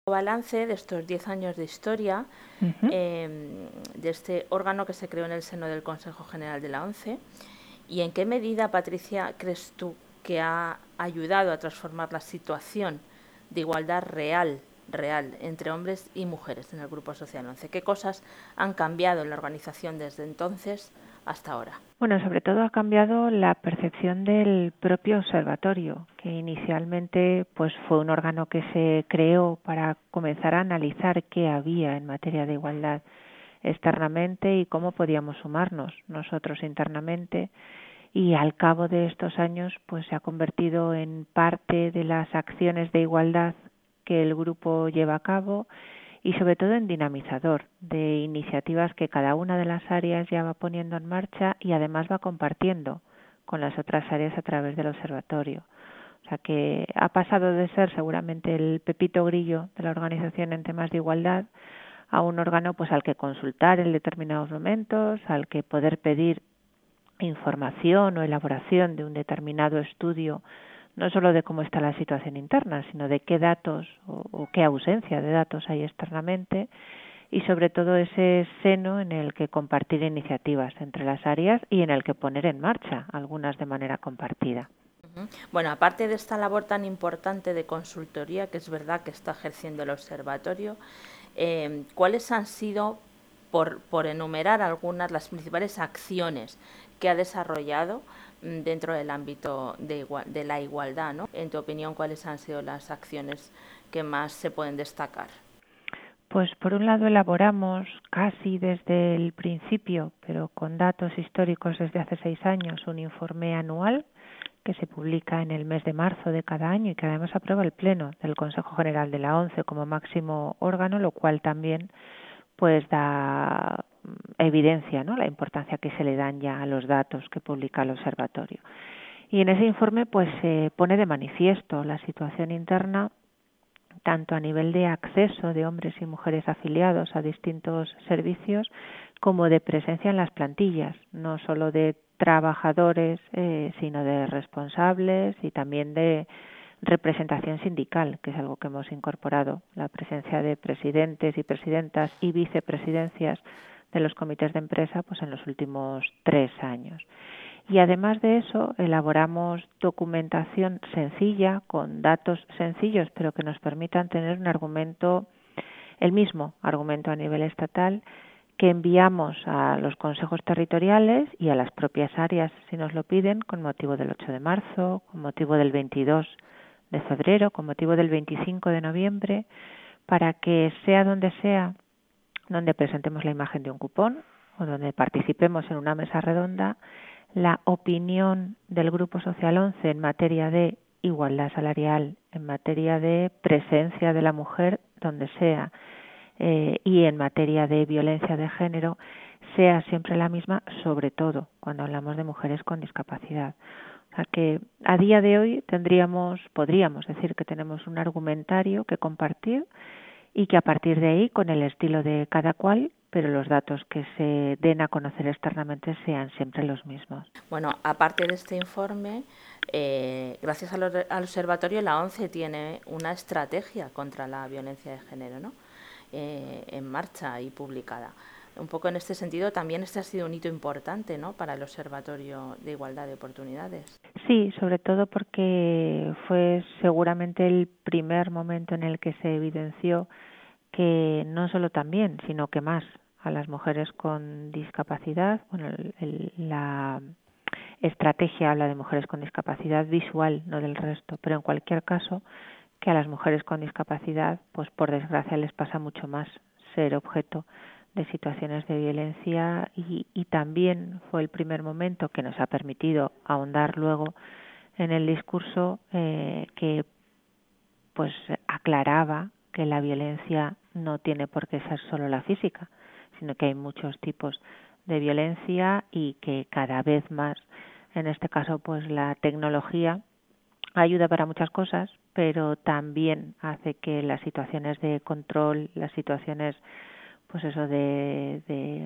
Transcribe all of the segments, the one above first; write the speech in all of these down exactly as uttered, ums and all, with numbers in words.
balance de estos diez años de historia, Uh-huh. eh, de este órgano que se creó en el seno del Consejo General de la ONCE, y en qué medida, Patricia, crees tú que ha ayudado a transformar la situación de igualdad real, real entre hombres y mujeres en el Grupo Social once. ¿Qué cosas han cambiado en la organización desde entonces hasta ahora? Bueno, sobre todo ha cambiado la percepción del propio observatorio, que inicialmente pues fue un órgano que se creó para comenzar a analizar qué había en materia de igualdad externamente y cómo podíamos sumarnos nosotros internamente, y al cabo de estos años pues se ha convertido en parte de las acciones de igualdad que el grupo lleva a cabo, y sobre todo en dinamizador de iniciativas que cada una de las áreas ya va poniendo en marcha y además va compartiendo con las otras áreas a través del observatorio. O sea que ha pasado de ser seguramente el pepito grillo de la organización en temas de igualdad a un órgano pues al que consultar en determinados momentos, al que poder pedir información o elaboración de un determinado estudio, no solo de cómo está la situación interna, sino de qué datos o, o qué ausencia de datos hay externamente, y sobre todo ese seno en el que compartir iniciativas entre las áreas y en el que poner en marcha algunas de manera compartida. Bueno, aparte de esta labor tan importante de consultoría, que es verdad que está ejerciendo el observatorio, eh, ¿cuáles han sido, por, por enumerar algunas, las principales acciones que ha desarrollado mm, dentro del ámbito de, igual, de la igualdad, ¿no? En tu opinión, ¿cuáles han sido las acciones que más se pueden destacar? Pues por un lado elaboramos casi desde el principio, pero con datos históricos desde hace seis años, un informe anual que se publica en el mes de marzo de cada año y que además aprueba el Pleno del Consejo General de la ONCE como máximo órgano, lo cual también pues da evidencia, ¿no?, la importancia que se le dan ya a los datos que publica el observatorio. Y en ese informe pues se pone de manifiesto la situación interna tanto a nivel de acceso de hombres y mujeres afiliados a distintos servicios como de presencia en las plantillas, no solo de trabajadores, eh, sino de responsables y también de representación sindical, que es algo que hemos incorporado, la presencia de presidentes y presidentas y vicepresidencias de los comités de empresa pues en los últimos tres años. Y además de eso, elaboramos documentación sencilla, con datos sencillos, pero que nos permitan tener un argumento, el mismo argumento a nivel estatal, que enviamos a los consejos territoriales y a las propias áreas, si nos lo piden, con motivo del ocho de marzo, con motivo del veintidós de febrero, con motivo del veinticinco de noviembre, para que sea donde sea, donde presentemos la imagen de un cupón o donde participemos en una mesa redonda, la opinión del Grupo Social once en materia de igualdad salarial, en materia de presencia de la mujer donde sea, eh, y en materia de violencia de género, sea siempre la misma, sobre todo cuando hablamos de mujeres con discapacidad. O sea que a día de hoy tendríamos, podríamos decir que tenemos un argumentario que compartir y que a partir de ahí, con el estilo de cada cual, pero los datos que se den a conocer externamente sean siempre los mismos. Bueno, aparte de este informe, eh, gracias al, al observatorio, la ONCE tiene una estrategia contra la violencia de género, ¿no?, eh, en marcha y publicada. Un poco en este sentido, también este ha sido un hito importante, ¿no?, para el Observatorio de Igualdad de Oportunidades. Sí, sobre todo porque fue seguramente el primer momento en el que se evidenció que no solo también, sino que más a las mujeres con discapacidad, bueno, el, el, la estrategia habla de mujeres con discapacidad visual, no del resto, pero en cualquier caso, que a las mujeres con discapacidad, pues por desgracia les pasa mucho más ser objeto de situaciones de violencia, y, y también fue el primer momento que nos ha permitido ahondar luego en el discurso, eh, que pues aclaraba que la violencia no tiene por qué ser solo la física, sino que hay muchos tipos de violencia y que cada vez más, en este caso, pues la tecnología ayuda para muchas cosas, pero también hace que las situaciones de control, las situaciones, pues eso de, de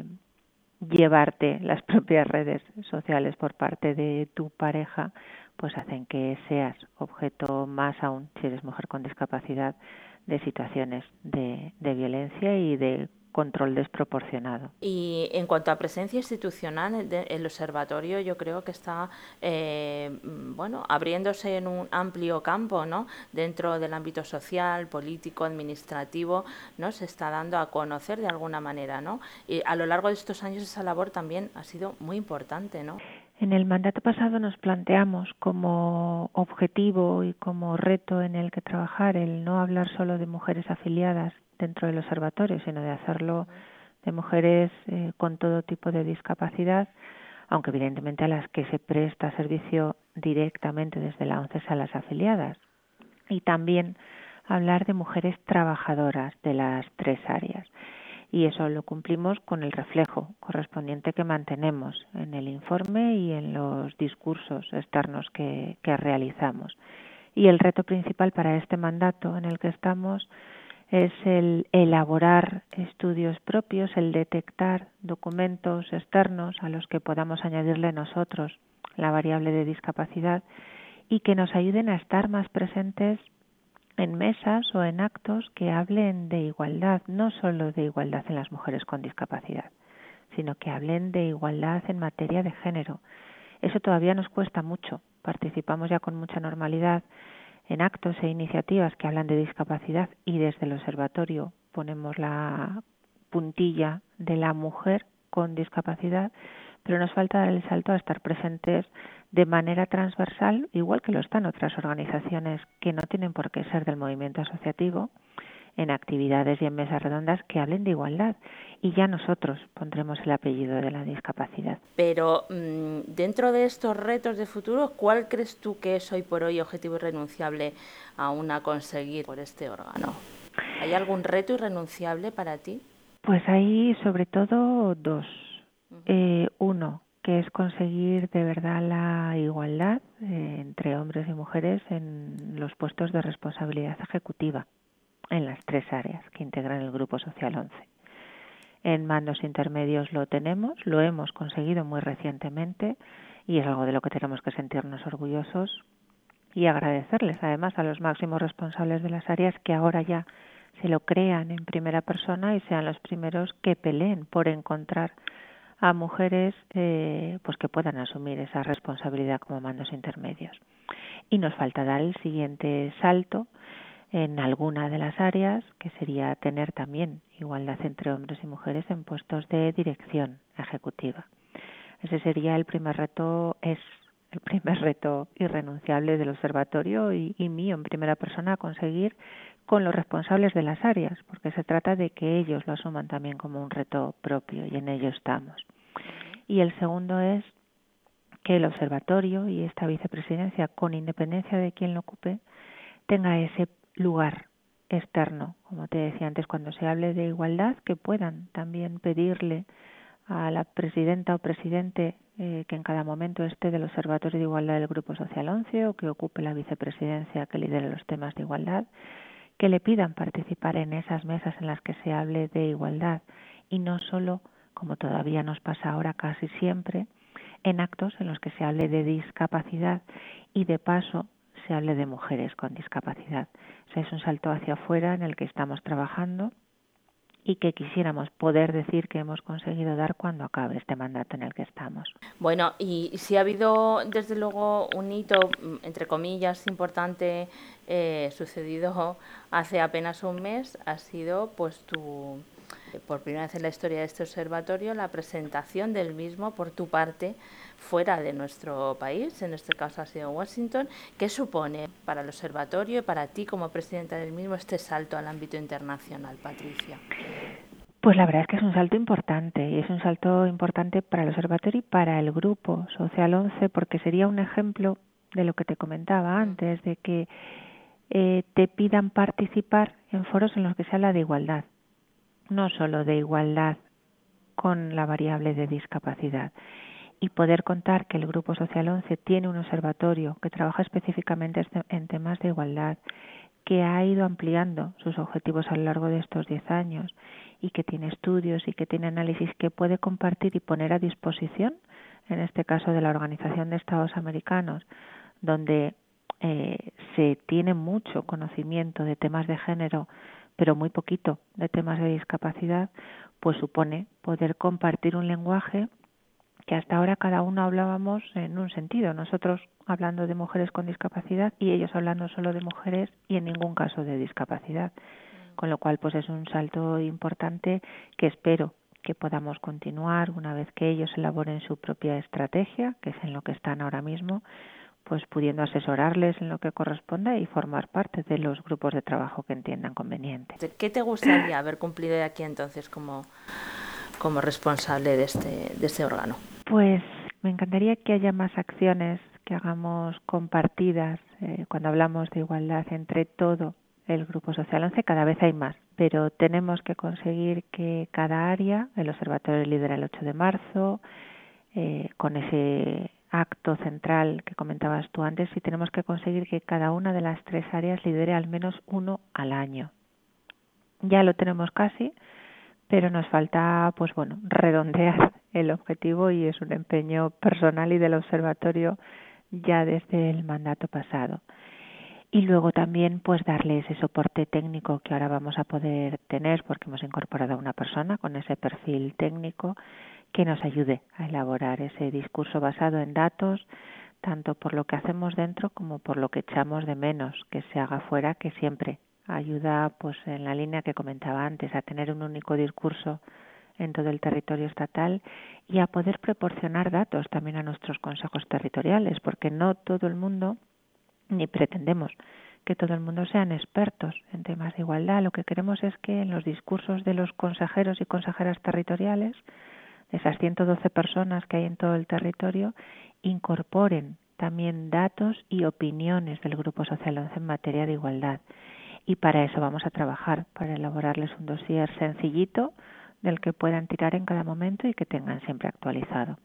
llevarte las propias redes sociales por parte de tu pareja, pues hacen que seas objeto, más aún si eres mujer con discapacidad, de situaciones de, de violencia y de control desproporcionado. Y en cuanto a presencia institucional, el observatorio yo creo que está eh, bueno, abriéndose en un amplio campo, ¿no? Dentro del ámbito social, político, administrativo, ¿no? Se está dando a conocer de alguna manera, ¿no? Y a lo largo de estos años esa labor también ha sido muy importante, ¿no? En el mandato pasado nos planteamos como objetivo y como reto en el que trabajar el no hablar solo de mujeres afiliadas dentro del observatorio, sino de hacerlo de mujeres eh, con todo tipo de discapacidad, aunque evidentemente a las que se presta servicio directamente desde la ONCE es a las afiliadas. Y también hablar de mujeres trabajadoras de las tres áreas. Y eso lo cumplimos con el reflejo correspondiente que mantenemos en el informe y en los discursos externos que, que realizamos. Y el reto principal para este mandato en el que estamos es el elaborar estudios propios, el detectar documentos externos a los que podamos añadirle nosotros la variable de discapacidad y que nos ayuden a estar más presentes en mesas o en actos que hablen de igualdad, no solo de igualdad en las mujeres con discapacidad, sino que hablen de igualdad en materia de género. Eso todavía nos cuesta mucho. Participamos ya con mucha normalidad en actos e iniciativas que hablan de discapacidad y desde el observatorio ponemos la puntilla de la mujer con discapacidad, pero nos falta dar el salto a estar presentes de manera transversal, igual que lo están otras organizaciones que no tienen por qué ser del movimiento asociativo, en actividades y en mesas redondas que hablen de igualdad, y ya nosotros pondremos el apellido de la discapacidad. Pero mmm, dentro de estos retos de futuro, ¿cuál crees tú que es hoy por hoy objetivo irrenunciable aún a conseguir por este órgano? ¿Hay algún reto irrenunciable para ti? Pues hay sobre todo dos. Uh-huh. Eh, uno, que es conseguir de verdad la igualdad eh, entre hombres y mujeres en los puestos de responsabilidad ejecutiva, en las tres áreas que integran el Grupo Social once. En mandos intermedios lo tenemos, lo hemos conseguido muy recientemente y es algo de lo que tenemos que sentirnos orgullosos y agradecerles además a los máximos responsables de las áreas que ahora ya se lo crean en primera persona y sean los primeros que peleen por encontrar a mujeres eh, pues que puedan asumir esa responsabilidad como mandos intermedios. Y nos falta dar el siguiente salto en alguna de las áreas, que sería tener también igualdad entre hombres y mujeres en puestos de dirección ejecutiva. Ese sería el primer reto, es el primer reto irrenunciable del observatorio y, y mío en primera persona a conseguir con los responsables de las áreas, porque se trata de que ellos lo asuman también como un reto propio y en ello estamos. Y el segundo es que el observatorio y esta vicepresidencia, con independencia de quién lo ocupe, tenga ese lugar externo, como te decía antes, cuando se hable de igualdad, que puedan también pedirle a la presidenta o presidente eh, que en cada momento esté del Observatorio de Igualdad del Grupo Social once o que ocupe la vicepresidencia que lidere los temas de igualdad, que le pidan participar en esas mesas en las que se hable de igualdad y no solo, como todavía nos pasa ahora casi siempre, en actos en los que se hable de discapacidad y de paso se hable de mujeres con discapacidad. O sea, es un salto hacia afuera en el que estamos trabajando y que quisiéramos poder decir que hemos conseguido dar cuando acabe este mandato en el que estamos. Bueno, y si ha habido desde luego un hito, entre comillas, importante eh, sucedido hace apenas un mes, ha sido pues tu, por primera vez en la historia de este observatorio, la presentación del mismo por tu parte fuera de nuestro país, en este caso ha sido Washington. ¿Qué supone para el observatorio y para ti como presidenta del mismo este salto al ámbito internacional, Patricia? Pues la verdad es que es un salto importante y es un salto importante para el observatorio y para el Grupo Social once, porque sería un ejemplo de lo que te comentaba antes, de que eh, te pidan participar en foros en los que se habla de igualdad, no solo de igualdad con la variable de discapacidad, y poder contar que el Grupo Social once tiene un observatorio que trabaja específicamente en temas de igualdad, que ha ido ampliando sus objetivos a lo largo de estos diez años y que tiene estudios y que tiene análisis que puede compartir y poner a disposición, en este caso de la Organización de Estados Americanos, donde eh, se tiene mucho conocimiento de temas de género, pero muy poquito de temas de discapacidad, pues supone poder compartir un lenguaje que hasta ahora cada uno hablábamos en un sentido, nosotros hablando de mujeres con discapacidad y ellos hablando solo de mujeres y en ningún caso de discapacidad, con lo cual pues es un salto importante que espero que podamos continuar una vez que ellos elaboren su propia estrategia, que es en lo que están ahora mismo, pues pudiendo asesorarles en lo que corresponda y formar parte de los grupos de trabajo que entiendan conveniente. ¿Qué te gustaría haber cumplido de aquí entonces como, como responsable de este, de este órgano? Pues me encantaría que haya más acciones que hagamos compartidas eh, cuando hablamos de igualdad entre todo el Grupo Social once, cada vez hay más, pero tenemos que conseguir que cada área, el Observatorio lidera el ocho de marzo, eh, con ese acto central que comentabas tú antes, y tenemos que conseguir que cada una de las tres áreas lidere al menos uno al año. Ya lo tenemos casi, pero nos falta, pues bueno, redondear el objetivo y es un empeño personal y del observatorio ya desde el mandato pasado. Y luego también pues darle ese soporte técnico que ahora vamos a poder tener porque hemos incorporado a una persona con ese perfil técnico que nos ayude a elaborar ese discurso basado en datos, tanto por lo que hacemos dentro como por lo que echamos de menos que se haga fuera, que siempre ayuda pues en la línea que comentaba antes, a tener un único discurso en todo el territorio estatal y a poder proporcionar datos también a nuestros consejos territoriales, porque no todo el mundo, ni pretendemos que todo el mundo sean expertos en temas de igualdad. Lo que queremos es que en los discursos de los consejeros y consejeras territoriales, de esas ciento doce personas que hay en todo el territorio, incorporen también datos y opiniones del Grupo Social once en materia de igualdad. Y para eso vamos a trabajar, para elaborarles un dossier sencillito del que puedan tirar en cada momento y que tengan siempre actualizado.